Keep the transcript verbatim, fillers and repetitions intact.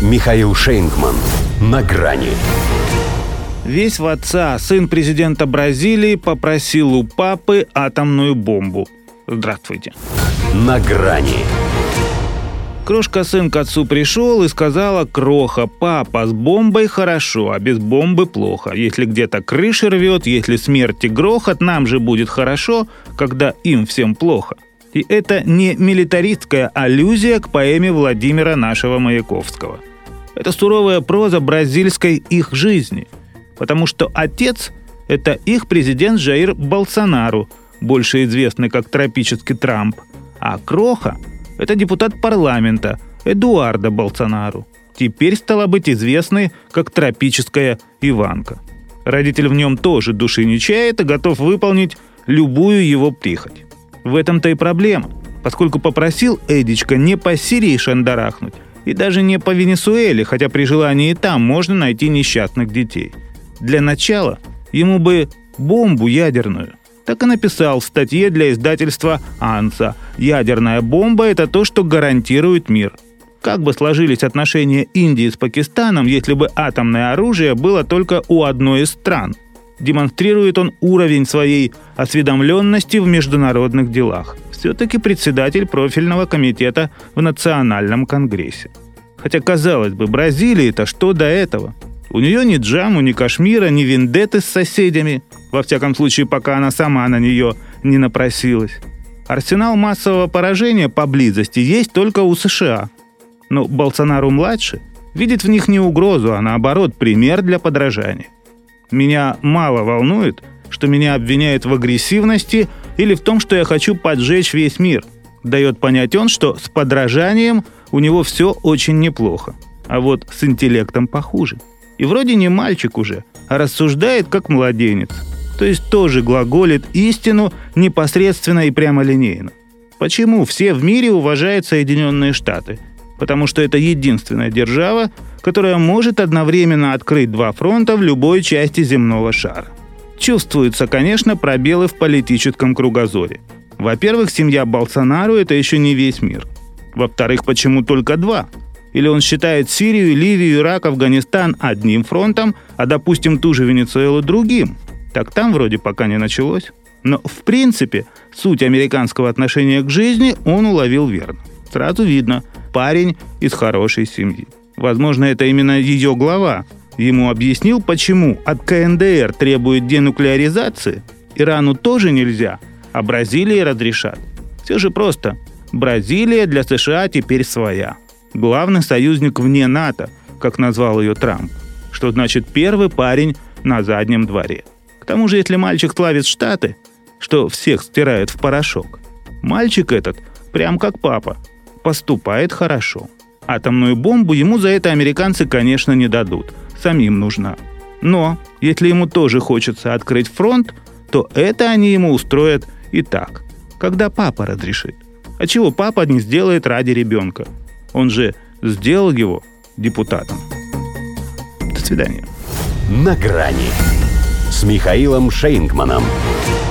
Михаил Шейнгман. На грани. Весь в отца. Сын президента Бразилии попросил у папы атомную бомбу. Здравствуйте. На грани. Крошка-сын к отцу пришел и сказала: «Кроха, папа, с бомбой хорошо, а без бомбы плохо. Если где-то крыша рвет, если смерть и грохот, нам же будет хорошо, когда им всем плохо». И это не милитаристская аллюзия к поэме Владимира нашего Маяковского. Это суровая проза бразильской их жизни, потому что отец – это их президент Жаир Болсонару, больше известный как тропический Трамп, а Кроха – это депутат парламента Эдуардо Болсонару, теперь стала быть известной как тропическая Иванка. Родитель в нем тоже души не чает и готов выполнить любую его прихоть. В этом-то и проблема, поскольку попросил Эдичка не по Сирии шандарахнуть и даже не по Венесуэле, хотя при желании и там можно найти несчастных детей. Для начала ему бы бомбу ядерную. Так и написал в статье для издательства «Анса». Ядерная бомба – это то, что гарантирует мир. Как бы сложились отношения Индии с Пакистаном, если бы атомное оружие было только у одной из стран? Демонстрирует он уровень своей осведомленности в международных делах. Все-таки председатель профильного комитета в Национальном конгрессе. Хотя, казалось бы, Бразилии-то что до этого? У нее ни Джамму, ни Кашмира, ни вендетты с соседями. Во всяком случае, пока она сама на нее не напросилась. Арсенал массового поражения поблизости есть только у США. Но Болсонару-младший видит в них не угрозу, а наоборот, пример для подражания. Меня мало волнует, что меня обвиняют в агрессивности или в том, что я хочу поджечь весь мир. Дает понять он, что с подражанием у него все очень неплохо, а вот с интеллектом похуже. И вроде не мальчик уже, а рассуждает как младенец. То есть тоже глаголит истину непосредственно и прямолинейно. Почему все в мире уважают Соединенные Штаты? Потому что это единственная держава, которая может одновременно открыть два фронта в любой части земного шара. Чувствуются, конечно, пробелы в политическом кругозоре. Во-первых, семья Болсонару – это еще не весь мир. Во-вторых, почему только два? Или он считает Сирию, Ливию, Ирак, Афганистан одним фронтом, а, допустим, ту же Венесуэлу другим? Так там вроде пока не началось. Но, в принципе, суть американского отношения к жизни он уловил верно. Сразу видно – парень из хорошей семьи. Возможно, это именно ее глава ему объяснил, почему от ка эн дэ эр требует денуклеаризации, Ирану тоже нельзя, а Бразилии разрешат. Все же просто. Бразилия для США теперь своя. Главный союзник вне НАТО, как назвал ее Трамп. Что значит первый парень на заднем дворе. К тому же, если мальчик славит Штаты, что всех стирает в порошок, мальчик этот, прям как папа, поступает хорошо. Атомную бомбу ему за это американцы, конечно, не дадут. Самим нужна. Но, если ему тоже хочется открыть фронт, то это они ему устроят и так, когда папа разрешит. А чего папа не сделает ради ребенка? Он же сделал его депутатом. До свидания. На грани с Михаилом Шейнгманом.